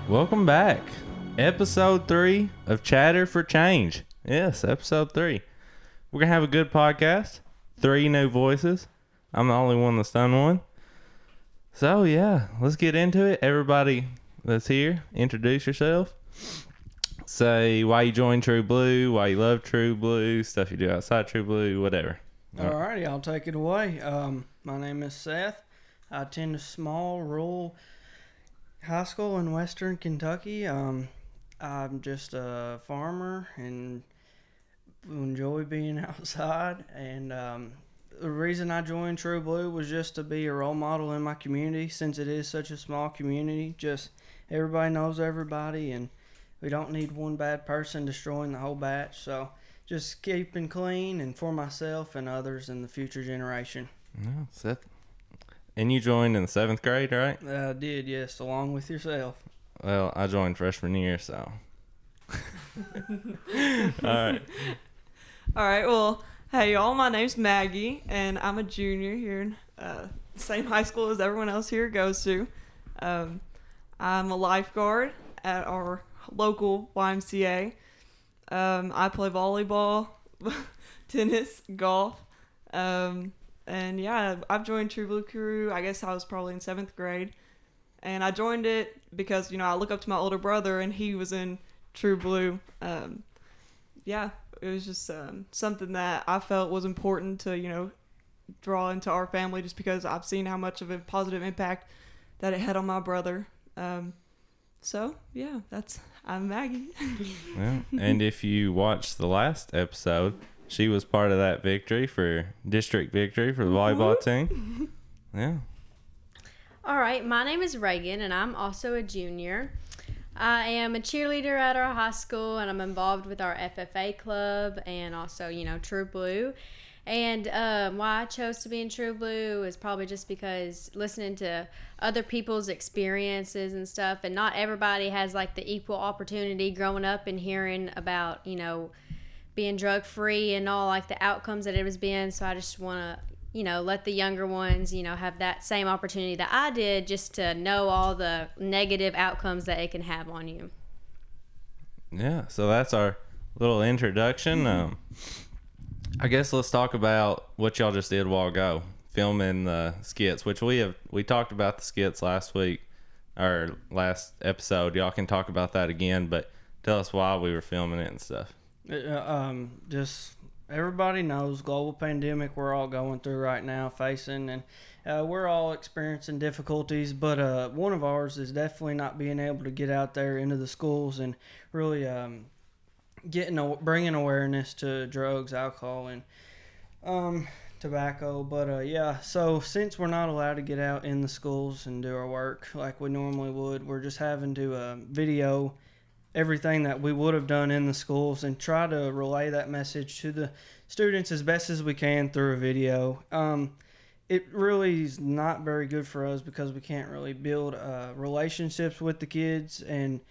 Welcome back. Episode 3 of Chatter for Change. Yes, episode 3. We're going to have a good podcast. 3 new voices. I'm the only one that's done one. So, yeah, let's get into it. Everybody that's here, introduce yourself. Say why you joined True Blue, why you love True Blue, stuff you do outside True Blue, whatever. Alrighty, I'll take it away. My name is Seth. I attend a small rural high school in western Kentucky. I'm just a farmer and enjoy being outside. And the reason I joined True Blue was just to be a role model in my community, since it is such a small community. Just everybody knows everybody, and we don't need one bad person destroying the whole batch. So just keeping clean and for myself and others in the future generation. No, Seth. And you joined in the 7th grade, right? I did, yes, along with yourself. Well, I joined freshman year, so. Alright. Alright, well, hey y'all, my name's Maggie, and I'm a junior here in the same high school as everyone else here goes to. I'm a lifeguard at our local YMCA. I play volleyball, tennis, golf, and yeah, I've joined True Blue Crew. I guess I was probably in 7th grade, and I joined it because, you know, I look up to my older brother, and he was in True Blue. Yeah, it was just something that I felt was important to, you know, draw into our family, just because I've seen how much of a positive impact that it had on my brother. So yeah, I'm Maggie. Yeah. And if you watched the last episode, she was part of that district victory for the volleyball team. Yeah. All right, my name is Reagan, and I'm also a junior. I am a cheerleader at our high school, and I'm involved with our FFA club and also, you know, True Blue. And why I chose to be in True Blue is probably just because listening to other people's experiences and stuff, and not everybody has like the equal opportunity growing up and hearing about, you know, being drug free and all like the outcomes that it has been. So I just want to, you know, let the younger ones, you know, have that same opportunity that I did, just to know all the negative outcomes that it can have on you. Yeah. So that's our little introduction. I guess let's talk about what y'all just did a while ago, filming the skits, which we talked about the skits last week, or last episode. Y'all can talk about that again, but tell us why we were filming it and stuff. Just everybody knows global pandemic we're all going through right now, facing, and we're all experiencing difficulties, but one of ours is definitely not being able to get out there into the schools and really bringing awareness to drugs, alcohol, and tobacco. But yeah, so since we're not allowed to get out in the schools and do our work like we normally would, we're just having to video everything that we would have done in the schools and try to relay that message to the students as best as we can through a video. It really is not very good for us because we can't really build relationships with the kids and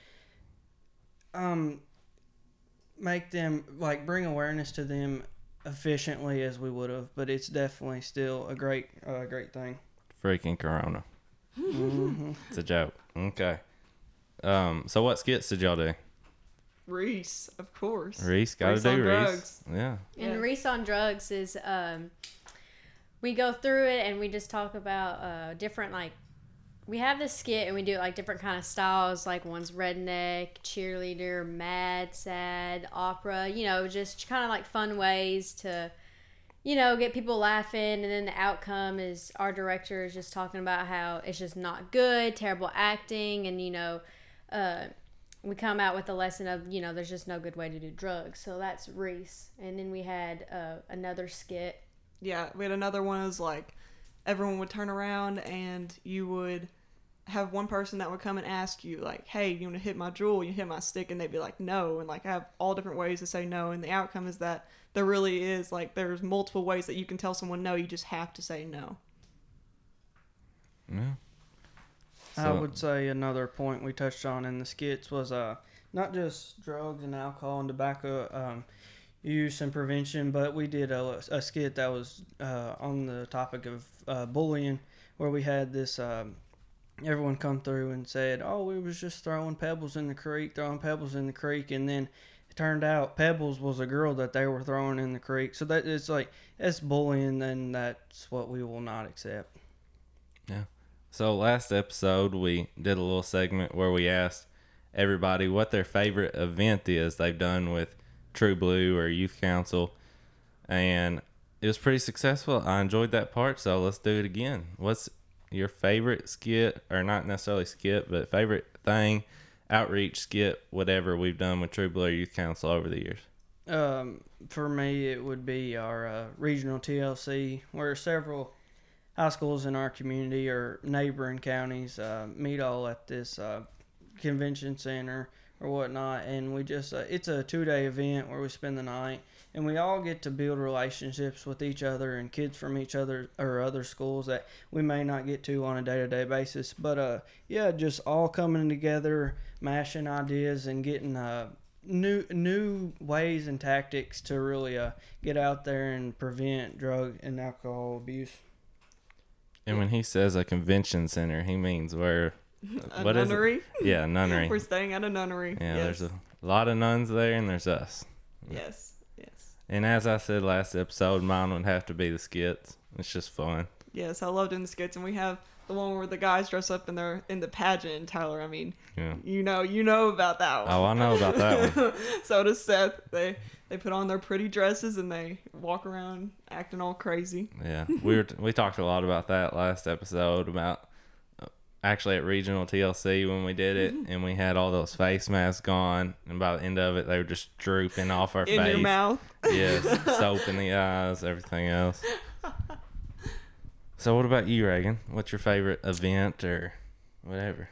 make them, like, bring awareness to them efficiently as we would have, but it's definitely still a great thing. Freaking Corona. Mm-hmm. It's a joke. Okay. So what skits did y'all do? Reese, of course. Reese, gotta Reese do on Reese. drugs. Yeah. And Yeah. Reese on Drugs is, we go through it and we just talk about different, like, we have this skit and we do like different kind of styles, like one's redneck, cheerleader, mad, sad, opera, you know, just kind of like fun ways to, you know, get people laughing. And then the outcome is our director is just talking about how it's just not good, terrible acting, and, you know, we come out with the lesson of, you know, there's just no good way to do drugs. So that's Reese. And then we had another skit. Yeah, we had another one. It was like everyone would turn around and you would have one person that would come and ask you, like, hey, you want to hit my jewel? You hit my stick? And they'd be like, no. And like have all different ways to say no. And the outcome is that there really is, like, there's multiple ways that you can tell someone no. You just have to say no. Yeah. I would say another point we touched on in the skits was not just drugs and alcohol and tobacco use and prevention, but we did a skit that was on the topic of bullying, where we had this everyone come through and said, "Oh, we was just throwing pebbles in the creek, and then it turned out Pebbles was a girl that they were throwing in the creek. So that it's like that's bullying, and that's what we will not accept." Yeah. So last episode we did a little segment where we asked everybody what their favorite event is they've done with True Blue or Youth Council, and it was pretty successful. I enjoyed that part, so let's do it again. What's your favorite skit, or not necessarily skit, but favorite thing, outreach skit, whatever we've done with True Blue or Youth Council over the years? For me, it would be our regional TLC, where several high schools in our community or neighboring counties meet all at this convention center or whatnot, and we just it's a 2-day event where we spend the night, and we all get to build relationships with each other and kids from each other or other schools that we may not get to on a day-to-day basis. But yeah, just all coming together, mashing ideas, and getting new ways and tactics to really get out there and prevent drug and alcohol abuse. And when he says a convention center, he means where? A What is it? nunnery. Yeah, nunnery. We're staying at a nunnery. Yeah, Yes. there's a lot of nuns there, and there's us. Yes. Yes. And as I said last episode, mine would have to be the skits. It's just fun. Yes, I love doing the skits, and we have the one where the guys dress up in the pageant. Tyler, I mean, Yeah. you know about that one. Oh, I know about that one. So does Seth. They put on their pretty dresses and they walk around acting all crazy. Yeah, we talked a lot about that last episode about actually at regional TLC when we did it, and we had all those face masks on, and by the end of it, they were just drooping off our In face. your mouth. Yes, soap in the eyes, everything else. So, what about you, Reagan? What's your favorite event or whatever?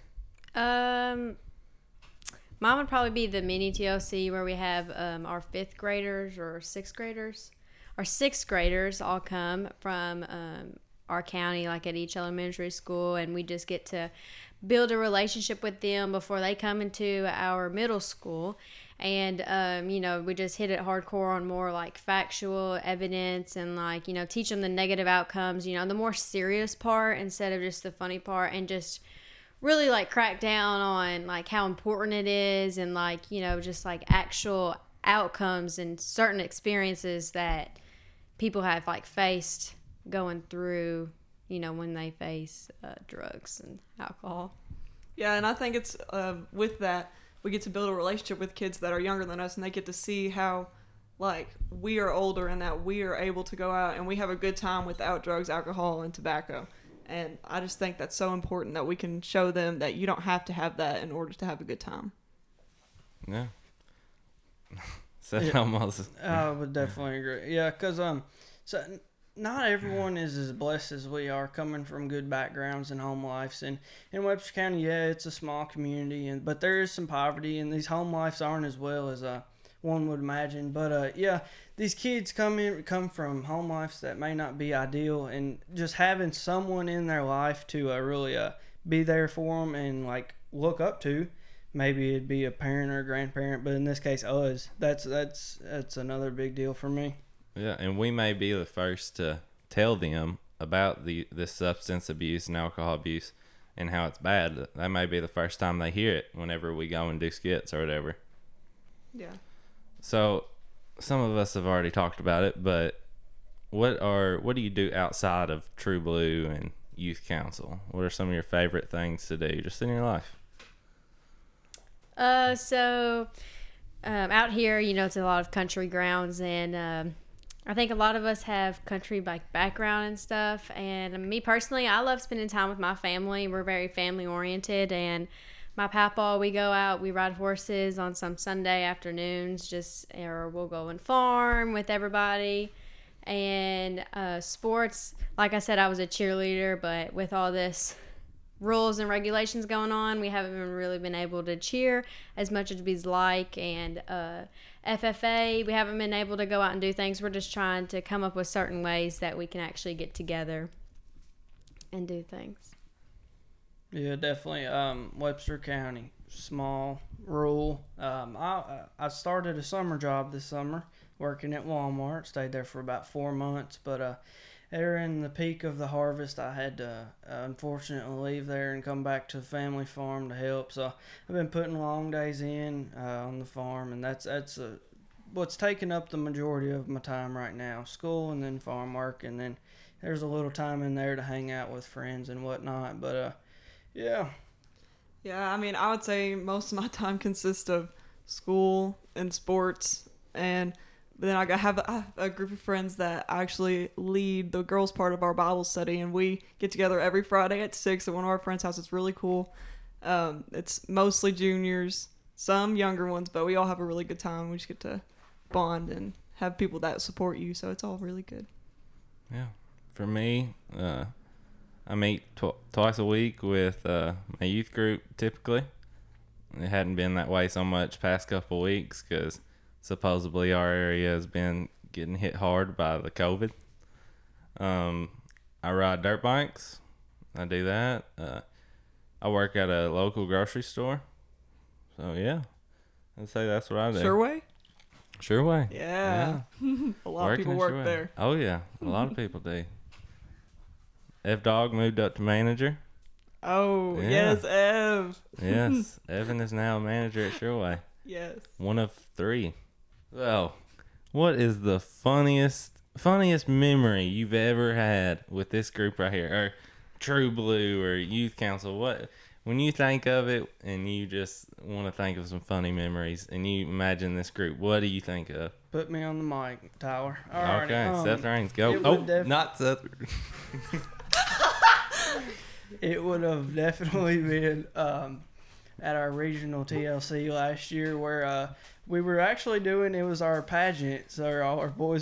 Mine would probably be the mini TLC where we have our 5th graders or 6th graders. Our 6th graders all come from our county, like at each elementary school, and we just get to build a relationship with them before they come into our middle school. And we just hit it hardcore on more like factual evidence and like teach them the negative outcomes, the more serious part instead of just the funny part, and just really like crack down on like how important it is, and like just like actual outcomes and certain experiences that people have like faced going through, when they face drugs and alcohol. Yeah, and I think it's with that we get to build a relationship with kids that are younger than us, and they get to see how like we are older and that we are able to go out and we have a good time without drugs, alcohol, and tobacco. And I just think that's so important that we can show them that you don't have to have that in order to have a good time. Yeah. So Yeah. almost. I would definitely agree. Yeah, because so not everyone is as blessed as we are, coming from good backgrounds and home lives. And in Webster County, yeah, it's a small community, but there is some poverty, and these home lives aren't as well as one would imagine. But yeah, these kids come from home lives that may not be ideal, and just having someone in their life to really be there for them and like look up to. Maybe it'd be a parent or a grandparent, but in this case, us. That's another big deal for me. Yeah, and we may be the first to tell them about this substance abuse and alcohol abuse and how it's bad. That may be the first time they hear it whenever we go and do skits or whatever. Yeah. So some of us have already talked about it, but what do you do outside of True Blue and Youth Council? What are some of your favorite things to do just in your life? So out here, it's a lot of country grounds, and I think a lot of us have country background and stuff. And me personally, I love spending time with my family. We're very family oriented, and my papa, we go out, we ride horses on some Sunday afternoons, or we'll go and farm with everybody. And sports, like I said, I was a cheerleader, but with all this rules and regulations going on, we haven't really been able to cheer as much as we'd like. And FFA, we haven't been able to go out and do things. We're just trying to come up with certain ways that we can actually get together and do things. Yeah, definitely. Webster County, small, rural. I started a summer job this summer, working at Walmart. Stayed there for about 4 months, but during the peak of the harvest, I had to unfortunately leave there and come back to the family farm to help. So I've been putting long days in on the farm, and that's what's taking up the majority of my time right now: school and then farm work, and then there's a little time in there to hang out with friends and whatnot. But yeah. Yeah, I mean, I would say most of my time consists of school and sports, and then I have a group of friends that actually lead the girls' part of our Bible study, and we get together every Friday at 6 at one of our friends' houses. It's really cool. It's mostly juniors, some younger ones, but we all have a really good time. We just get to bond and have people that support you, so it's all really good. Yeah. For me, I meet twice a week with my youth group typically. It hadn't been that way so much past couple weeks because supposedly our area has been getting hit hard by the COVID. I ride dirt bikes. I do that. I work at a local grocery store. So, yeah. I'd say that's what I do. Sure way? Sure way. Yeah. A lot of people at work Sure Way. there. Oh, yeah. A lot of people do. F-Dog moved up to manager. Oh, Yeah. yes, Ev. Yes. Evan is now a manager at Sureway. Yes. One of 3. Well, what is the funniest memory you've ever had with this group right here, or True Blue, or Youth Council? What, when you think of it and you just want to think of some funny memories and you imagine this group, what do you think of? Put me on the mic, Tyler. Alrighty, Okay, Seth Raines, go. it Oh, would not Seth. It would have definitely been at our regional TLC last year where we were actually doing, it was our pageant, so all our boys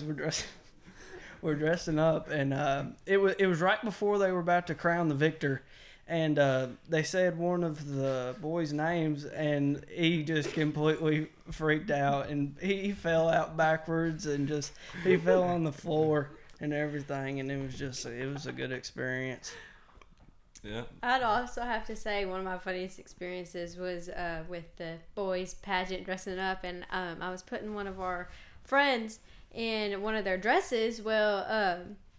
were dressing up, and it was right before they were about to crown the victor, and they said one of the boys' names, and he just completely freaked out, and he fell out backwards, and just he fell on the floor and everything, and it was a good experience. Yeah. I'd also have to say one of my funniest experiences was with the boys pageant dressing up, and I was putting one of our friends in one of their dresses. Well,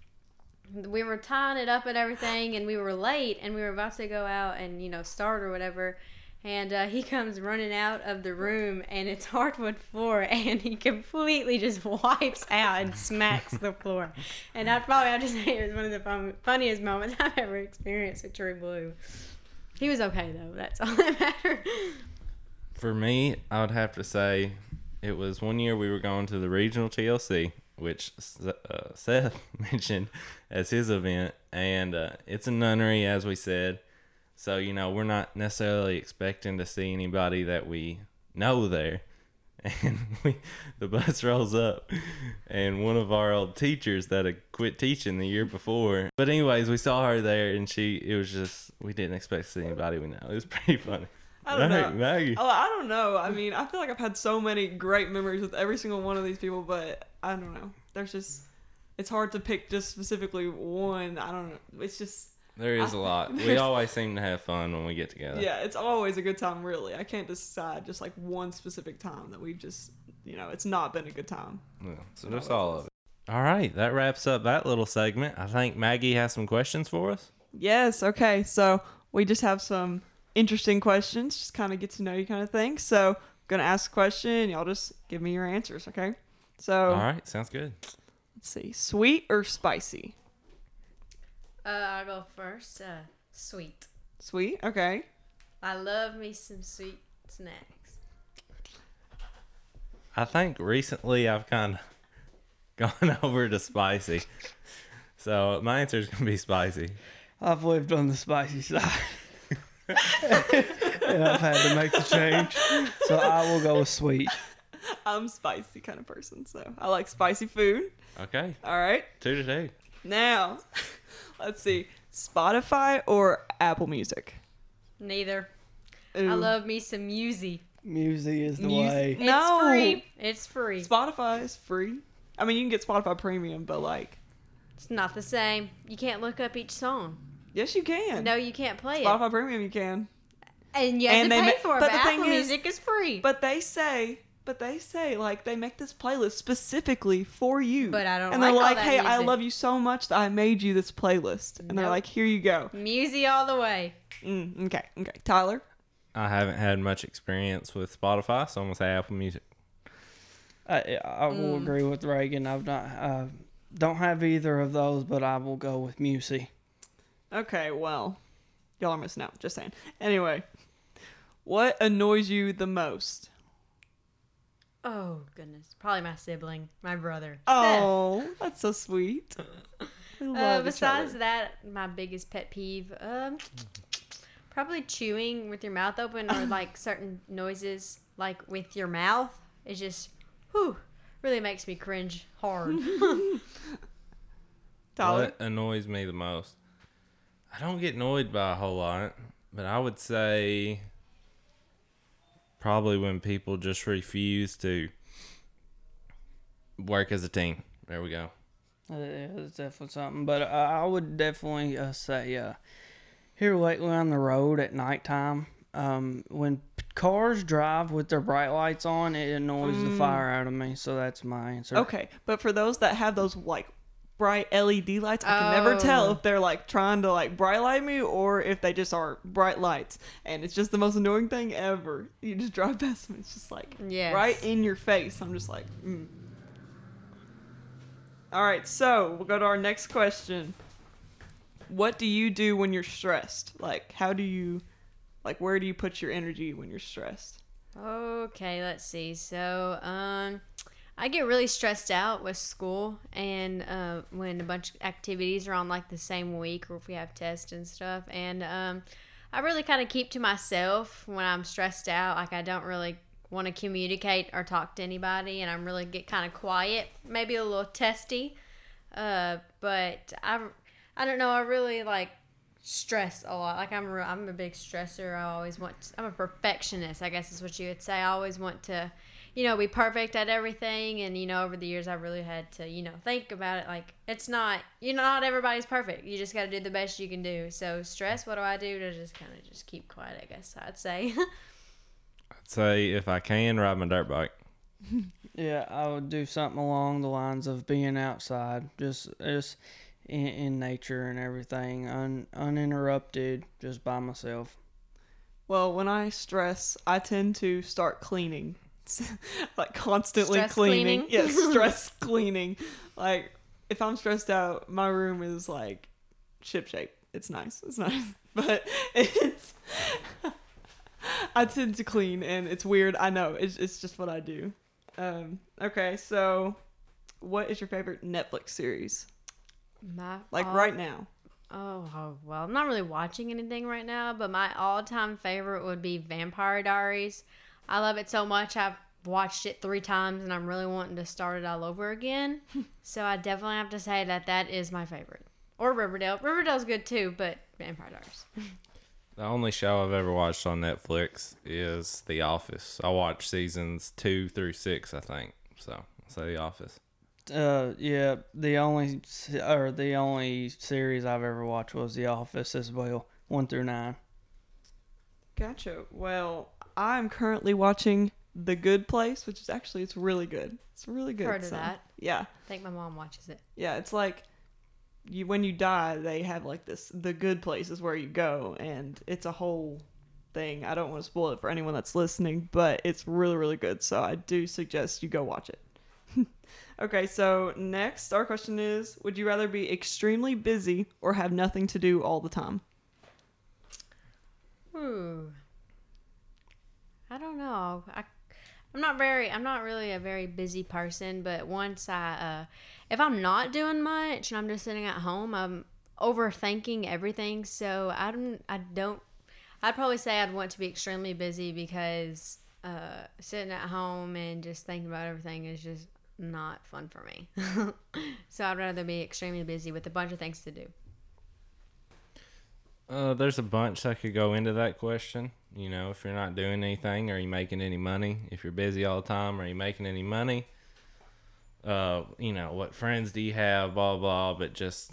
we were tying it up and everything, and we were late, and we were about to go out and start or whatever. And he comes running out of the room, and it's hardwood floor, and he completely just wipes out and smacks the floor. And I'd have to say it was one of the funniest moments I've ever experienced with True Blue. He was okay, though. That's all that mattered. For me, I would have to say it was one year we were going to the regional TLC, which Seth mentioned as his event, and it's a nunnery, as we said. So, we're not necessarily expecting to see anybody that we know there. And the bus rolls up, and one of our old teachers that had quit teaching the year before. But anyways, we saw her there, and we didn't expect to see anybody we know. It was pretty funny. I don't know. Maggie. Oh, I don't know. I mean, I feel like I've had so many great memories with every single one of these people, but I don't know. It's hard to pick just specifically one. I don't know. It's just... There is a lot. We always seem to have fun when we get together. Yeah, it's always a good time, really. I can't decide just like one specific time that we've just, it's not been a good time. Yeah, so just all of it. All right, that wraps up that little segment. I think Maggie has some questions for us. Yes, okay. So we just have some interesting questions, just kind of get to know you kind of thing. So I'm going to ask a question, y'all just give me your answers, okay? So. All right, sounds good. Let's see. Sweet or spicy? I'll go first. Sweet. Sweet, okay. I love me some sweet snacks. I think recently I've kind of gone over to spicy. So my answer is going to be spicy. I've lived on the spicy side. And I've had to make the change. So I will go with sweet. I'm a spicy kind of person, so I like spicy food. Okay. All right. 2 to 2. Now, let's see. Spotify or Apple Music? Neither. Ooh. I love me some Musi. Musi is the Musi. way. No. It's free. It's free. Spotify is free. I mean, you can get Spotify Premium, but like... It's not the same. You can't look up each song. Yes, you can. No, you can't play it. Spotify Premium, you can. And you have to pay for it, but the Apple thing is- Music is free. But they say But they say, like, they make this playlist specifically for you. But I don't And they're like all like, that hey, I music. love you so much that I made you this playlist. And they're Nope. like, here you go. Music all the way. Okay. Tyler? I haven't had much experience with Spotify, so I'm gonna say Apple Music. I will agree with Reagan. I've not don't have either of those, but I will go with Musy. Okay, well, y'all are missing out. Just saying. Anyway, what annoys you the most? Oh, goodness. Probably my sibling, my brother. Oh, that's so sweet. We love each Besides other. that, my biggest pet peeve, probably chewing with your mouth open or like certain noises like with your mouth. It just, really makes me cringe hard. Tyler? What annoys me the most? I don't get annoyed by a whole lot, but I would say probably when people just refuse to work as a team. There we go. It's definitely something. But I would definitely say here lately on the road at nighttime, when cars drive with their bright lights on, it annoys the fire out of me. So that's my answer. Okay, but for those that have those, like, bright LED lights, I can never tell if they're, like, trying to, like, bright light me or if they just are bright lights. And it's just the most annoying thing ever. You just drive past them, it's just, like, Yes. right in your face. I'm just like, All right, so we'll go to our next question. What do you do when you're stressed? Like, how do you, like, where do you put your energy when you're stressed? Okay, let's see. So, I get really stressed out with school and when a bunch of activities are on like the same week or if we have tests and stuff. And I really kind of keep to myself when I'm stressed out. Like I don't really want to communicate or talk to anybody, and I'm really get kind of quiet, maybe a little testy. But I don't know. I really like stress a lot. Like I'm a big stressor. I'm a perfectionist, I guess is what you would say. I always want to, be perfect at everything. And, over the years I've really had to, think about it. Like it's not, not everybody's perfect. You just got to do the best you can do. So stress, what do I do to just kind of just keep quiet, I guess I'd say. I'd say if I can, ride my dirt bike. Yeah, I would do something along the lines of being outside, just in nature and everything, uninterrupted, just by myself. Well, when I stress, I tend to start cleaning. Like constantly Stress cleaning. cleaning? Yes, stress cleaning. Like if I'm stressed out, my room is like ship shape. It's nice. But it's I tend to clean and it's weird. I know. It's just what I do. Okay, so what is your favorite Netflix series? Like right now. Oh, well, I'm not really watching anything right now, but my all-time favorite would be Vampire Diaries. I love it so much. I've watched it 3 times, and I'm really wanting to start it all over again. So I definitely have to say that is my favorite. Or Riverdale. Riverdale's good too, but Vampire Diaries. The only show I've ever watched on Netflix is The Office. I watched seasons 2 through 6, I think. So I'll say The Office. Yeah, the only series I've ever watched was The Office as well, 1 through 9. Gotcha. Well, I'm currently watching The Good Place, which is actually, it's really good. It's really good. Heard of that. Yeah. I think my mom watches it. Yeah, it's like when you die, they have like this, The Good Place is where you go, and it's a whole thing. I don't want to spoil it for anyone that's listening, but it's really, really good. So I do suggest you go watch it. Okay, so next, our question is, would you rather be extremely busy or have nothing to do all the time? Ooh. I don't know. I'm not really a very busy person, but once if I'm not doing much and I'm just sitting at home, I'm overthinking everything. So I'd probably say I'd want to be extremely busy because sitting at home and just thinking about everything is just not fun for me. So I'd rather be extremely busy with a bunch of things to do. There's a bunch that could go into that question. If you're not doing anything, are you making any money? If you're busy all the time, are you making any money? What friends do you have? Blah, blah. But just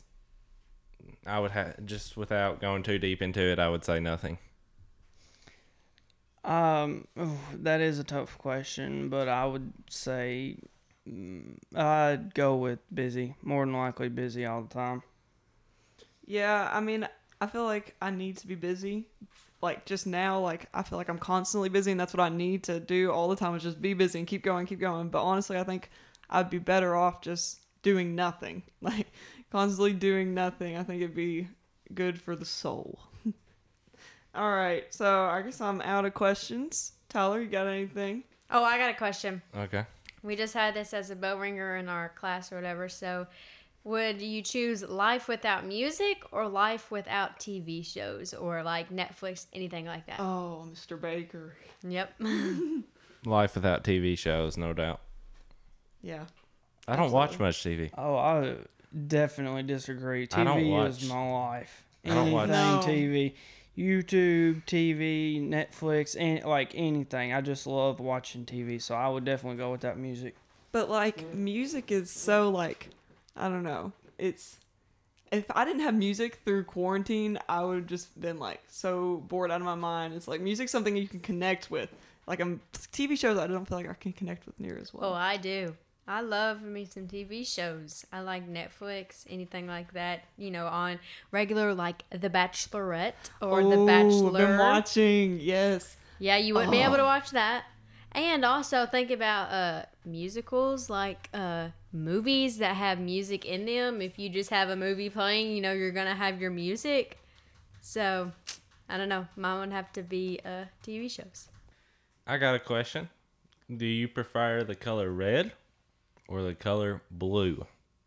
without going too deep into it, I would say nothing. That is a tough question, but I would say I'd go with busy. More than likely busy all the time. Yeah, I mean, I feel like I need to be busy. Like just now, like I feel like I'm constantly busy, and that's what I need to do all the time is just be busy and keep going, keep going. But honestly, I think I'd be better off just doing nothing, like constantly doing nothing. I think it'd be good for the soul. All right, so I guess I'm out of questions. Tyler, you got anything? Oh, I got a question. Okay. We just had this as a bell ringer in our class or whatever. So, would you choose life without music or life without TV shows or like Netflix, anything like that? Oh, Mr. Baker. Yep. Life without TV shows, no doubt. Yeah. I don't watch Absolutely. much TV. Oh, I definitely disagree. I don't TV is watch- my life. I don't watch- Anything No. TV, YouTube, TV, Netflix, and like anything. I just love watching TV, so I would definitely go with that music. But like music is so like I don't know. It's if I didn't have music through quarantine, I would have just been like so bored out of my mind. It's like music's something you can connect with. Like TV shows I don't feel like I can connect with near as well. Oh, I do. I love me some TV shows. I like Netflix, anything like that. You know, on regular like The Bachelorette or The Bachelor. Been watching, yes. Yeah, you wouldn't be able to watch that. And also think about musicals, like movies that have music in them. If you just have a movie playing, you know, you're going to have your music. So, I don't know. Mine would have to be TV shows. I got a question. Do you prefer the color red or the color blue?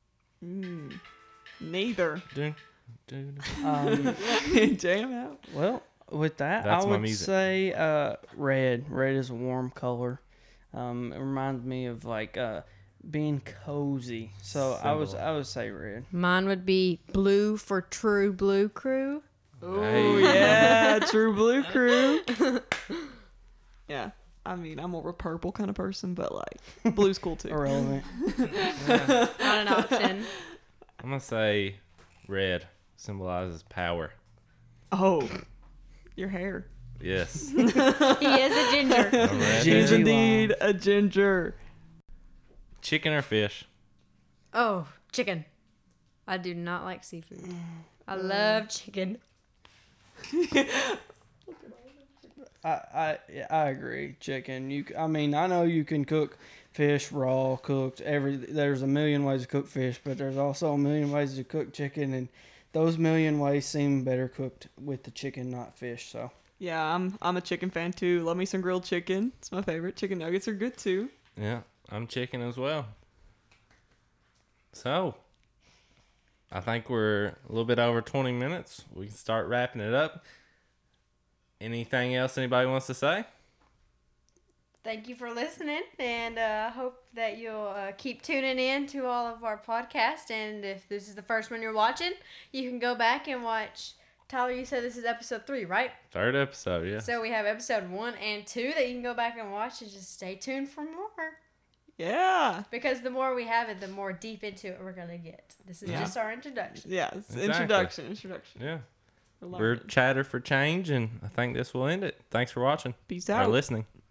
Neither. Dun, dun, dun. Jam out. Well, with that, That's I my would music. say red. Red is a warm color. It reminds me of like being cozy. So I would say red. Mine would be blue for True Blue Crew. Oh Hey. yeah, True Blue Crew. Yeah, I mean I'm more a purple kind of person, but like blue's cool too. Irrelevant. Not an option. I'm going to say red symbolizes power. Oh, your hair. Yes. He is a ginger. I'm red. He's Ginger indeed a ginger. Chicken or fish? Oh, chicken. I do not like seafood. I love chicken. I agree. Chicken. I mean, I know you can cook fish raw, cooked. There's a million ways to cook fish, but there's also a million ways to cook chicken, and those million ways seem better cooked with the chicken, not fish. So Yeah, I'm a chicken fan too. Love me some grilled chicken. It's my favorite. Chicken nuggets are good too. Yeah, I'm chicken as well. So, I think we're a little bit over 20 minutes. We can start wrapping it up. Anything else anybody wants to say? Thank you for listening, and I hope that you'll keep tuning in to all of our podcasts. And if this is the first one you're watching, you can go back and watch. Tyler, you said this is episode 3, right? Third episode, yeah. So we have episode 1 and 2 that you can go back and watch, and just stay tuned for more. Yeah. Because the more we have it, the more deep into it we're going to get. This is Yeah. just our introduction. Yeah. It's Exactly. Introduction. Yeah. We're We're learning. Chatter for Change, and I think this will end it. Thanks for watching Peace or out. listening.